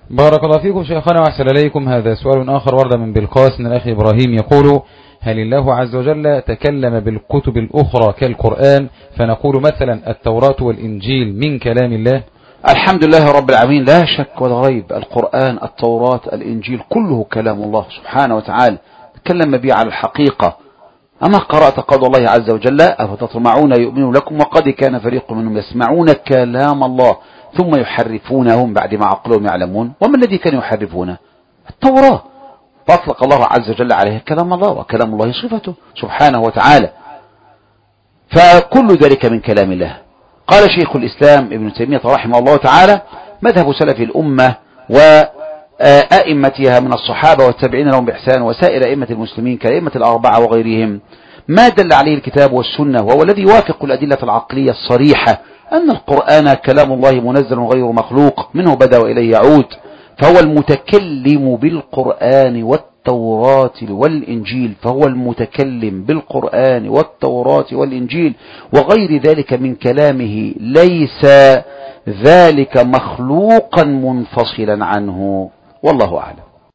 بارك الله فيكم شيخنا وأحسن إليكم. هذا سؤال آخر ورد من بلقاس من الأخ إبراهيم يقول: هل الله عز وجل تكلم بالكتب الأخرى كالقرآن فنقول مثلا التوراة والإنجيل من كلام الله؟ الحمد لله رب العالمين، لا شك ولا ريب، القرآن، التوراة، الإنجيل كله كلام الله سبحانه وتعالى، تكلم به على الحقيقة. أما قرأت قول الله عز وجل: أفتطمعون يؤمنوا لكم وقد كان فريق منهم يسمعون كلام الله ثم يحرفونهم بعد ما عقلهم يعلمون. وما الذي كان يحرفونه؟ التوراة، فأطلق الله عز وجل عليه كلام الله، وكلام الله صفته سبحانه وتعالى، فكل ذلك من كلام الله. قال شيخ الإسلام ابن تيمية رحمه الله تعالى: مذهب سلف الأمة وأئمتها من الصحابة والتابعين لهم بإحسان وسائر أئمة المسلمين كأئمة الأربعة وغيرهم ما دل عليه الكتاب والسنة، وهو الذي يوافق الأدلة العقلية الصريحة أن القرآن كلام الله منزل غير مخلوق، منه بدأ وإليه يعود، فهو المتكلم بالقرآن والتوراة والإنجيل، فهو المتكلم بالقرآن والتوراة والإنجيل، وغير ذلك من كلامه، ليس ذلك مخلوقا منفصلا عنه، والله أعلم.